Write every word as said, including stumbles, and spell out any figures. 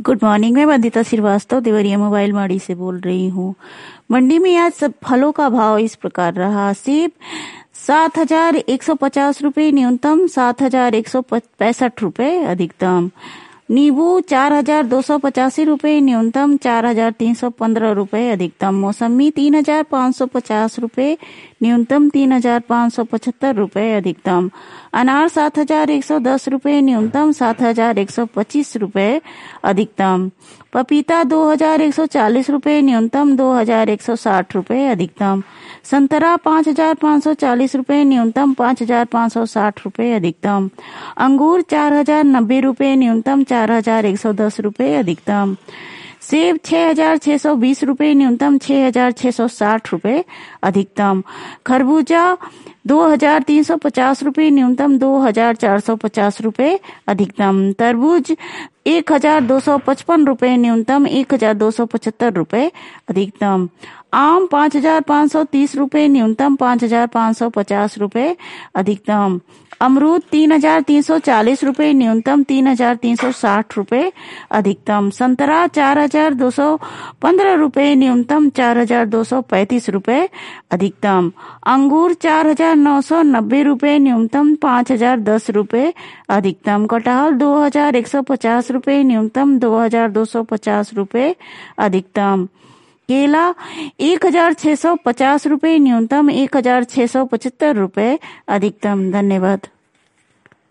Good morning. मैं Vandita Srivastava Deoria mobile माड़ी से बोल रही हूँ। मंडी में आज सब फलों का भाव इस प्रकार रहा। सेब सात हजार एक सौ पचास रूपये न्यूनतम, सात हजार एक सौ पैंसठ रूपये अधिकतम। नींबू चार हजार दो सौ पचासी रूपये न्यूनतम, चार हजार तीन सौ पंद्रह रूपये अधिकतम। मौसमी तीन हजार पाँच सौ पचास रूपये न्यूनतम, तीन हजार पाँच सौ पचहत्तर रूपये अधिकतम। अनार सात हजार एक सौ दस रूपये न्यूनतम, सात हजार एक सौ पच्चीस रूपये अधिकतम। पपीता दो हजार एक सौ चालीस रूपये न्यूनतम, दो हजार एक सौ साठ रूपये अधिकतम। संतरा पाँच हजार पाँच सौ चालीस रूपये न्यूनतम, पाँच हजार पाँच सौ साठ रूपये अधिकतम। अंगूर चार हजार नब्बे रूपये न्यूनतम, चार हजार एक सौ दस रूपये अधिकतम। सेब छह हजार छह सौ बीस रूपये न्यूनतम, छह हजार छह सौ साठ रूपये अधिकतम। खरबूजा दो हजार तीन सौ पचास रूपये न्यूनतम, दो हजार चार सौ पचास रूपये अधिकतम। तरबूज एक हजार दो सौ पचपन रूपये न्यूनतम, एक हजार दो सौ पचहत्तर रूपये अधिकतम। आम पाँच हजार पाँच सौ तीस रूपये न्यूनतम, पाँच हजार पाँच सौ पचास रूपये अधिकतम। अमरूद तीन हजार तीन सौ चालीस रूपये न्यूनतम, तीन हजार तीन सौ साठ रूपये अधिकतम। संतरा चार हजार दो सौ पंद्रह रूपये न्यूनतम, चार हजार दो सौ पैंतीस रूपये अधिकतम। अंगूर चार हजार नौ सौ नब्बे रूपये न्यूनतम, पाँच हजार दस रूपये अधिकतम। कटहल दो हजार एक सौ पचास रूपये न्यूनतम, दो हजार दो सौ पचास रूपये अधिकतम। केला एक हजार छह सौ पचास रूपये न्यूनतम, एक हजार छह सौ पचहत्तर रूपये अधिकतम। धन्यवाद।